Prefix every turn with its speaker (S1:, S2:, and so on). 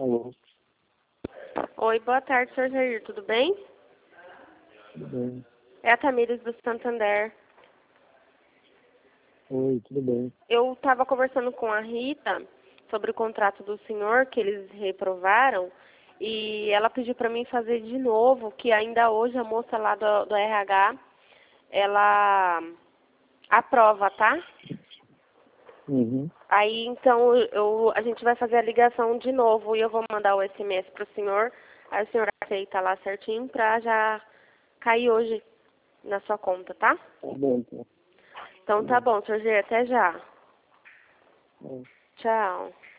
S1: Alô,
S2: Oi, boa tarde, Sr. Jair, tudo bem?
S1: tudo bem?
S2: É a Tamires do Santander.
S1: Oi, tudo bem?
S2: Eu estava conversando com a Rita sobre o contrato do senhor, que eles reprovaram, e ela pediu para mim fazer de novo, que ainda hoje a moça lá do RH, ela aprova, tá?
S1: Uhum.
S2: Aí, então, a gente vai fazer a ligação de novo e eu vou mandar o SMS para o senhor, aí o senhor aceita lá certinho para já cair hoje na sua conta, tá?
S1: Tá bom, então.
S2: Então
S1: Tá
S2: tá
S1: bom.
S2: bom, Sr. G, até já.
S1: É.
S2: Tchau.